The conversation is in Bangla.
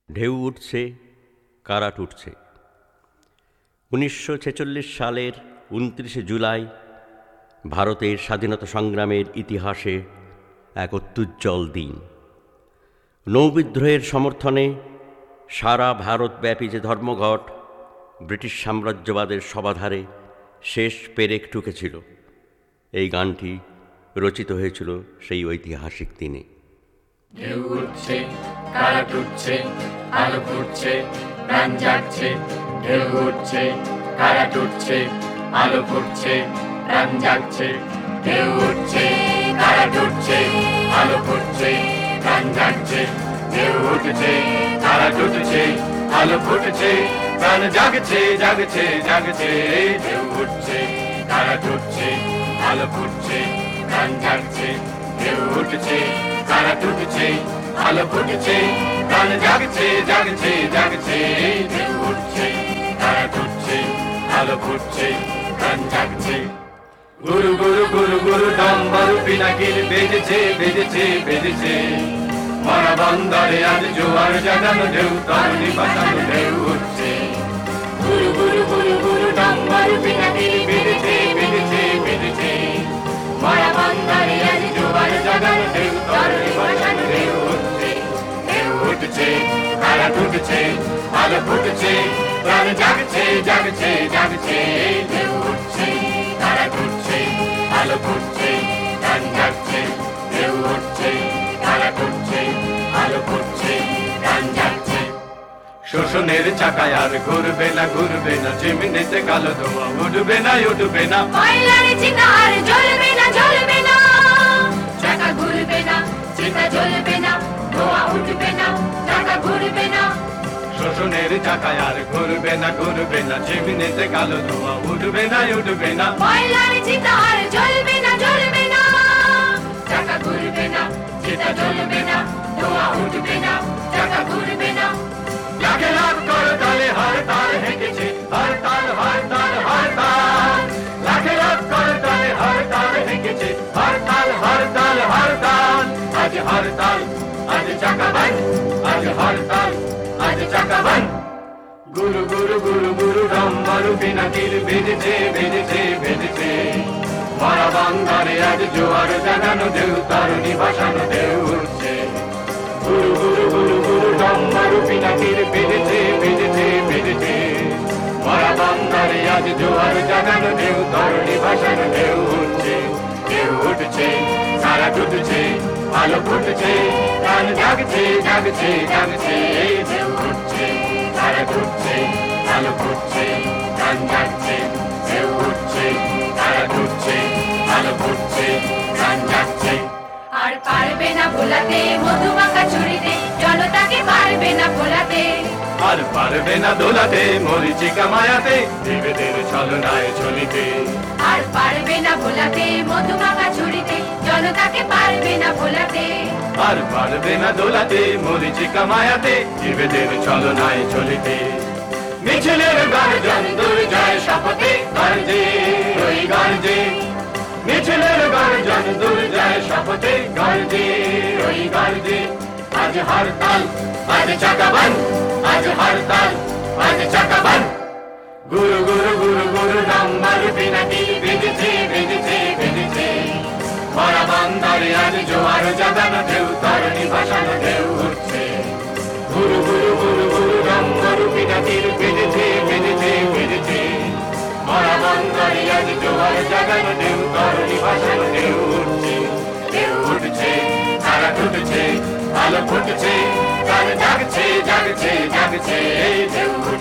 ঢেউ উঠছে, কারাট উঠছে। ১৯৪৬ সালের ২৯শে জুলাই ভারতের স্বাধীনতা সংগ্রামের ইতিহাসে এক অত্যুজ্জ্বল দিন। নৌবিদ্রোহের সমর্থনে সারা ভারতব্যাপী যে ধর্মঘট ব্রিটিশ সাম্রাজ্যবাদের সবাধারে শেষ পেরেক ঠুকেছিল, এই গানটি রচিত হয়েছিল সেই ঐতিহাসিক দিনে। ঢেউ উঠছে, কারাট উঠছে, আলো ফুটছে, প্রাণ জাগছে। ঢেউ উঠছে, কারাট উঠছে, আলো ফুটছে, প্রাণ জাগছে। ঢেউ উঠছে, কারাট উঠছে, আলো ফুটছে, প্রাণ জাগছে। ঢেউ উঠছে, কারাট উঠছে, আলো ফুটছে, প্রাণ জাগছে, জাগছে, জাগছে। ঢেউ উঠছে, কারাট উঠছে, আলো ফুটছে, প্রাণ জাগছে। ঢেউ উঠছে, কারাট উঠছে, আলো ফুটছে, প্রাণ জাগছে, জাগছে, জাগছে। ঢেউ উঠছে, কারাট উঠছে, আলো ফুটছে, প্রাণ জাগছে। গুরু গুরু গুরু গুরু ডম্বরু পিনাকিল বেজেছে, বেজেছে, বেজেছে। মরা বন্দরে আজ জোয়ার জাগানো ঢেউ, তরুণী বাঁচানো ঢেউ উঠছে। গুরু গুরু গুরু গুরু ডম্বরু পিনাকিল বেজেছে, বেজেছে, বেজেছে। মরা বন্দরে আজ জোয়ার জাগানো ঢেউ, তরুণী বাঁচানো ঢেউ উঠছে। ঢেউ উঠছে, কারাট উঠছে, আলো ফুটছে, প্রাণ জাগছে, জাগছে, জাগছে। ঢেউ উঠছে, কারাট উঠছে, আলো ফুটছে, প্রাণ জাগছে। ঢেউ উঠছে, কারাট উঠছে, আলো ফুটছে, প্রাণ জাগছে। শোষণের চাকায় আর ঘুরবে না, ঘুরবে না। চিমনিতে কালো ধোঁয়া উঠবে না, উঠবে না। কয়লার চিতা আর জ্বলবে না, জ্বলবে না। চাকা ঘুরবে না, চিতা জ্বলবে না, ধোঁয়া উঠবে না, চাকা ঘুরবে না। শোষণের চাকায় আর ঘুরবে না, ঘুরবে না। চিমনিতে কালো ধোঁয়া উঠবে না, উঠবে না। কয়লার চিতা আর জ্বলবে না, জ্বলবে না। চাকা ঘুরবে না, চিতা জ্বলবে না, ধোঁয়া উঠবে না, চাকা ঘুরবে না। লাখে লাখ করতালে হরতাল হেঁটেছে, হরতাল, হরতাল, হরতাল। লাখে লাখ করতালে হরতাল হেঁটেছে, হরতাল, হরতাল, হরতাল। আজ হরতাল, আজ চাকা বন্ধ, আজ হরতাল, আজ চাকা বন্ধ। গুরু গুরু গুরু গুরু ডম্বরু পিনাকিল বেজেছে, বেজেছে, বেজেছে। মরা বন্দরে আজ জোয়ার জাগানো ঢেউ, তরুণী ভাসানো ঢেউ উঠছে। গুরু গুরু গুরু গুরু ডম্বরু পিনাকিল বেজেছে, বেজেছে, বেজেছে। মরা বন্দরে আজ জোয়ার জাগানো ঢেউ, তরুণী ভাসানো ঢেউ উঠছে। ঢেউ উঠছে, কারাট উঠছে, আলো ফুটছে, প্রাণ জাগছে, জাগছে, জাগছে। ঢেউ উঠছে, কারাট উঠছে, আলো ফুটছে, প্রাণ জাগছে। ঢেউ উঠছে, কারাট উঠছে, আলো ফুটছে, প্রাণ জাগছে। আর পারবে না ভোলাতে মধুমাখা ছুরিতে, জনতাকে পারবে না ভোলাতে। আর পারবে না দোলাতে মরিচিকা মায়াতে, দেবেদের ছলনায় চলিতে। আর পারবে না ভোলাতে মধুমাখা ছুরিতে, জনতাকে পারবে না ভোলাতে। আর পারবে না দোলাতে মরিচিকা মায়াতে, দেবেদের ছলনায় চলিতে। মিছিলের গর্জন দুর্জয় শপথে গর্জে, ওই গর্জে। মিছিলের গর্জন দুর্জয় শপথে গর্জে, ওই গর্জে। আজ হরতাল, আজ চাকা বন্ধ, আজ হরতাল, আজ চাকা বন্ধ। গুরু গুরু গুরু গুরু ডম্বরু পিনাকিল বেজেছে, বেজেছে, বেজেছে। মরা বন্দরে আজ জোয়ার জাগানো ঢেউ, তরুণী ভাসানো ঢেউ উঠছে। গুরু গুরু গুরু গুরু ডম্বরু পিনাকিল বেজেছে, বেজেছে, বেজেছে। মরা বন্দরে আজ জোয়ার জাগানো ঢেউ, তরুণী ভাসানো ঢেউ উঠছে। ঢেউ উঠছে, কারাট উঠছে, আলো ফুটছে, প্রাণ জাগছে, জাগছে, জাগছে। ঢেউ